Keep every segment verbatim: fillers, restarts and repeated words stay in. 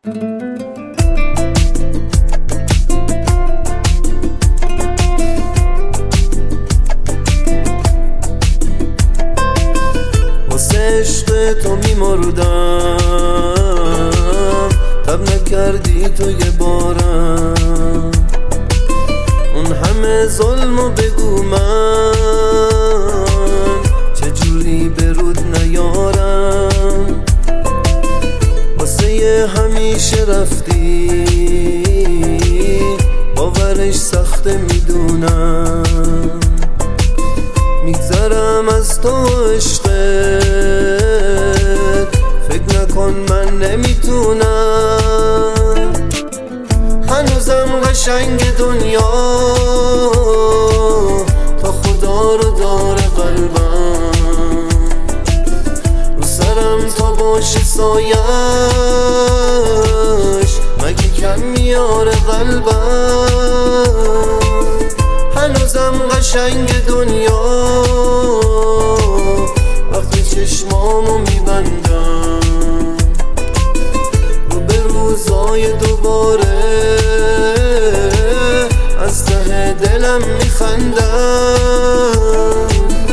واسه عشق تو میمردم، تب نکردی تو یه بارم. اون همه ظلمو بگو من چجوری به رود نیارم. واسه یه همیشه رفتی، باورش سخته میدونم. میگذرم از تو عشقت، فکر نکن من نمیتونم. هنوزم قشنگ دنیا تا خدا رو داره قلبم. رو سرم تا باشه سایش، مگه کم میاره قلبم. هنوزم قشنگ دنیا وقتی چشمامو میبندم. رو به روزای دوباره از ته دلم میخندم.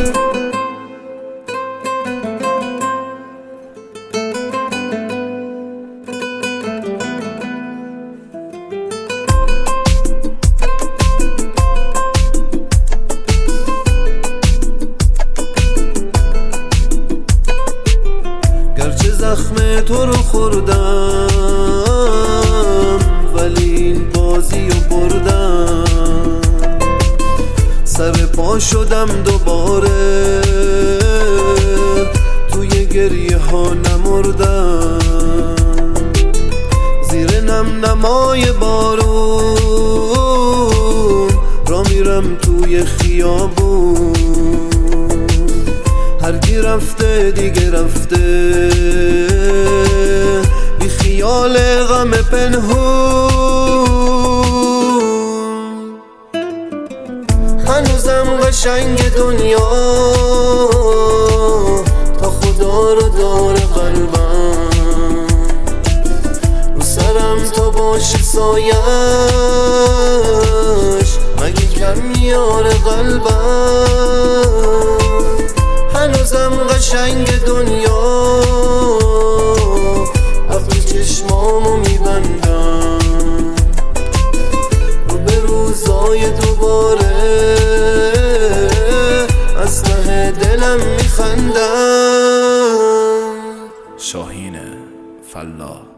گرچه زخم تو رو خوردم، ولی این بازی رو بردم. سر پا شدم دوباره، توی گریه ها نمردم. زیر نم نمای بارون را میرم توی خیابون. هرگی رفته دیگه رفته، بی خیال غم پنهون. هنوزم قشنگ دنیا تا خدا رو داره قلبم. رو سرم تا باشه سایش، مگه کم میاره قلبم. هنوزم قشنگ دنیا وقتی چشمامو میبندم. رو به روزای دوباره از ته دلم میخندم. شاهین فلاح.